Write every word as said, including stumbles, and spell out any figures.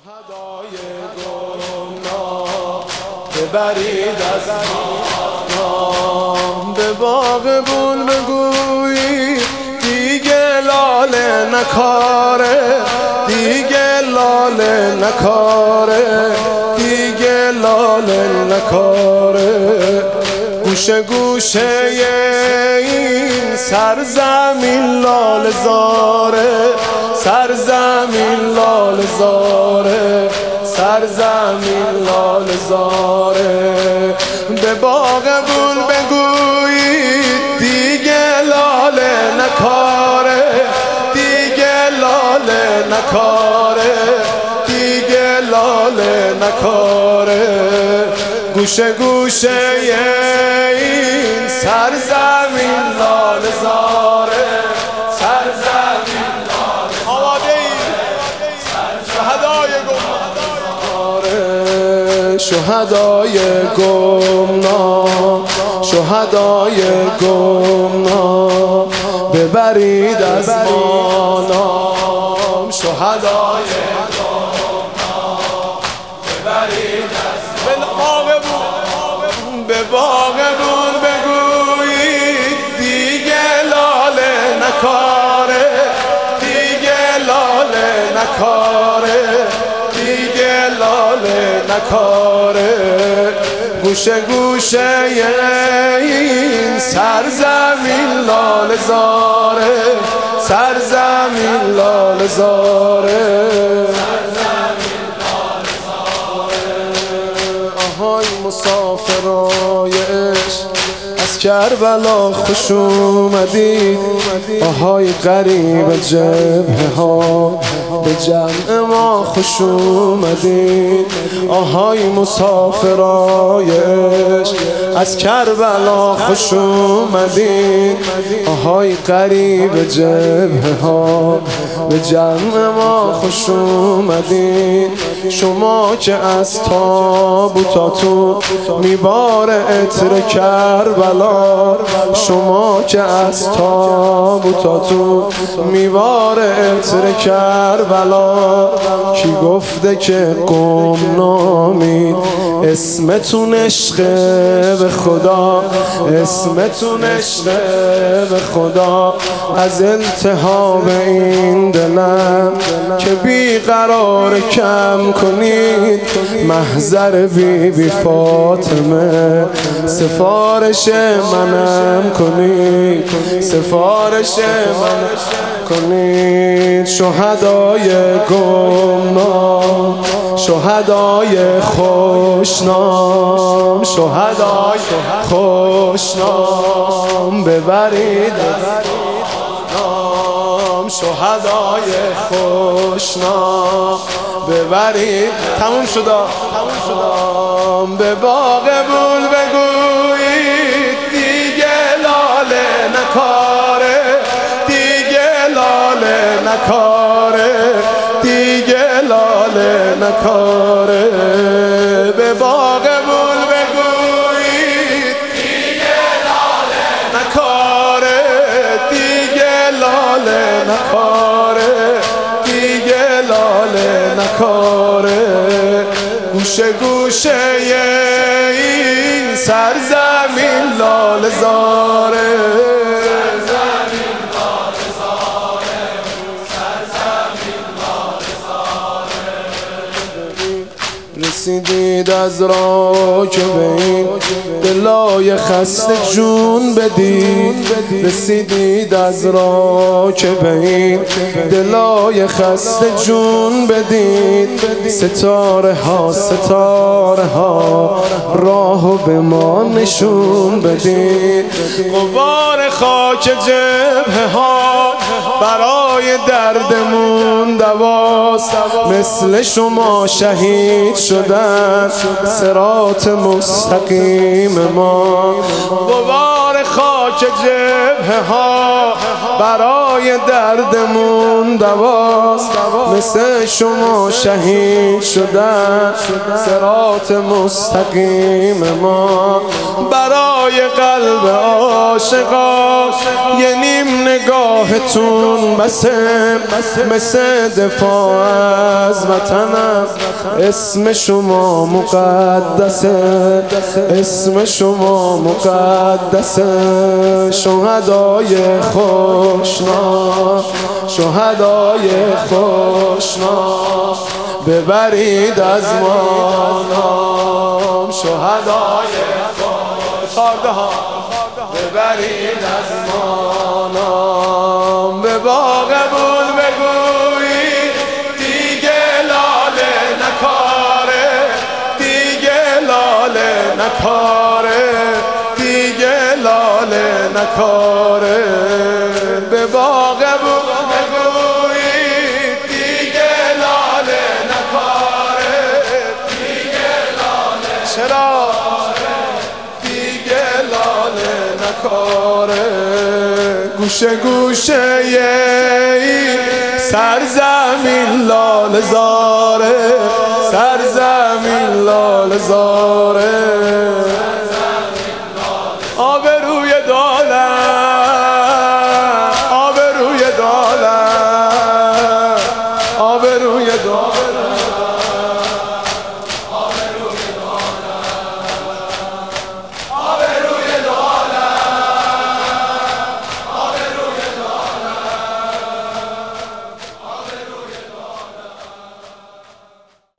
شهدای گمنام ببرید از نام، به باغ بون بگویید دیگه لاله نکاره، دیگه لاله نکاره، دیگه لاله نکاره. گوشه گوشه این سرزمین لاله زاره، سرزمین لاله زاره، سرزمین لاله زاره. به باغ بون بگویید دیگه لاله نکاره، دیگه لاله نکاره، دیگه لاله نکاره. گوشه گوشه این سرزمین لاله زاره، سرزمین لاله آماده ای شهدای گمنام، شهدای گمنام، شهدای گمنام ببرید از ما نام، شهدای گمنام ببرید از به باغ بون بگویید دیگه لاله نکاره، دیگه لاله نکاره، دیگه لاله نکاره. گوشه گوشه این سرزمین لاله زاره، سرزمین لاله زاره. آهای مسافرای عشق از کربلا خوش اومدید، آهای غریب جبهه ها به جمع ما خوش اومدید. آهای مسافرای عشق از کربلا خوش اومدید، آهای غریب جبهه ها به جمع ما خوش اومدید. شما که از تابوتاتون میباره عطر کربلا، شما که از تابوتاتون میباره عطر کربلا، کی گفته که گمنامید؟ اسمتون عشقه به خدا، اسمتون عشقه به خدا. از التهاب این دلم که بیقرار کم کنید، محضر بی بی فاطمه سفارش منم کنید، سفارش من کنید. شهدای گمنام، شهدای خوشنام، شهدای خوشنام ببرید نام، شهدای خوشنام ببرید. تموم شدا، تموم شدا. به باغ بون بگویید دیگه لاله نکاره، دیگه لاله نکاره، دیگه لاله نکاره. به باغ بون بگویید دیگه لاله نکاره، دیگه لاله نکاره، دیگه لاله نکاره. گوشه گوشه این سرزمین لاله زاره، سرزمین لاله زاره، سرزمین لاله زاره. رسیدید از راه که به این دلای خسته جون بدید، رسیدید از راه که به این دلای خسته جون بدید. ستاره ها ستاره ها راهو به ما نشون بدید. غبار خاک جبهه ها برای دردمون دواست، مثل شما شهید شدن صراط مستقیم ما. غبار خاک جبهه ها برای دردمون دواست، مثل شما شهید شدن صراط مستقیم ما. برای قلب عاشقا یه نیم نگاهتون بسه، مثل دفاع از وطنم. اسم شما مقدسه، اسم شما مقدسه. شهدای خوشنا، شهدای خوشنا، ببرید از ما نام. شهدای خوشنا، ببرید از ما نام. به باغبون بگویید دیگه لاله نکاره، دیگه لاله نکاره، دیگه لاله نکاره. به باغبون بگویید دیگه لاله نکاره، دیگه لاله چرا دیگه لاله نکاره. گوشه گوشه ای سرزمین لاله زاره، سرزمین لاله زاره.